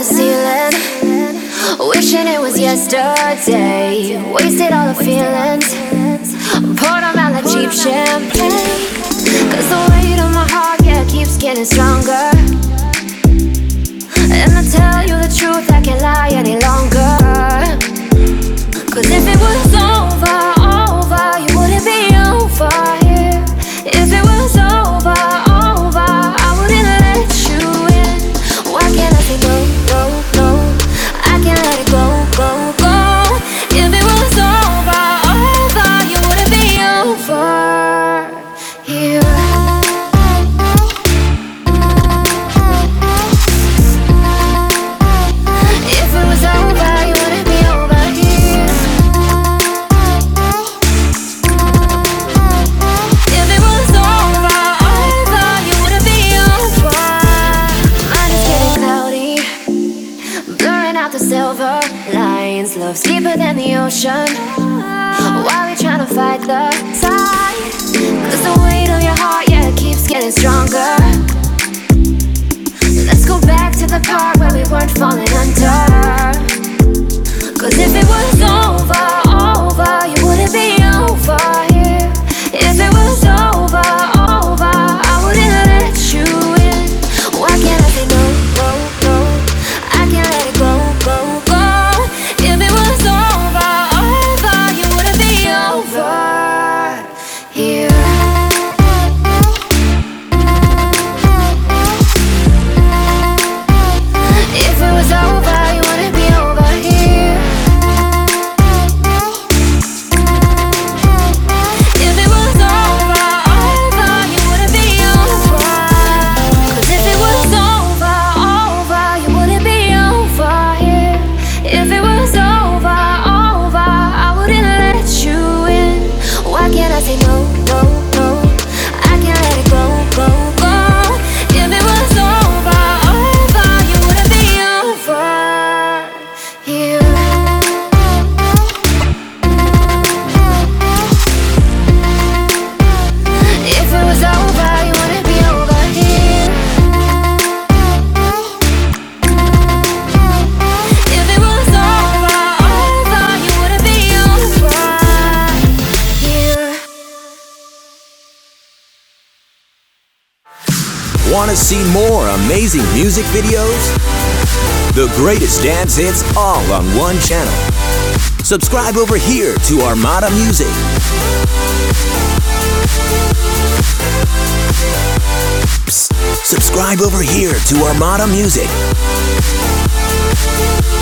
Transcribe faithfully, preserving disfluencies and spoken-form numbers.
ceiling, wishing it was yesterday. Wasted all the feelings, poured them out like cheap champagne. Cause the weight of my heart, yeah, keeps getting stronger. And I tell you the truth, I can't lie any longer. Cause if it was over, over, you wouldn't be over here. If it was over, over, I wouldn't let you in. Why can't I say no, no, no? I can't let it go, go, go. If it was over, over, you wouldn't be over here. Silver lines, love's deeper than the ocean. While you're trying to fight the tide, cause the weight of your heart, yeah, it keeps getting stronger. Let's go back to the part where we weren't falling under. Cause if it was over, over, you wouldn't be over here. If it was over, over, I wouldn't let you in. Why can't I say no, no, no? I can't let it go, go, go. If it was over, over, you wouldn't be over here. If it was over, you wouldn't be over here. If it was over, over, you wouldn't be over. Cause if it was over, over, you wouldn't be over here. If it was over, over, I wouldn't let you in. Why can't I say no, no, no? I can't let it go, go, go. If it was over, over, you wouldn't be over here. If it was over, you wouldn't be over here. If it was over, over, you wouldn't be over here. Want to see more amazing music videos? The greatest dance hits all on one channel. Subscribe over here to Armada Music. Psst, subscribe over here to Armada Music.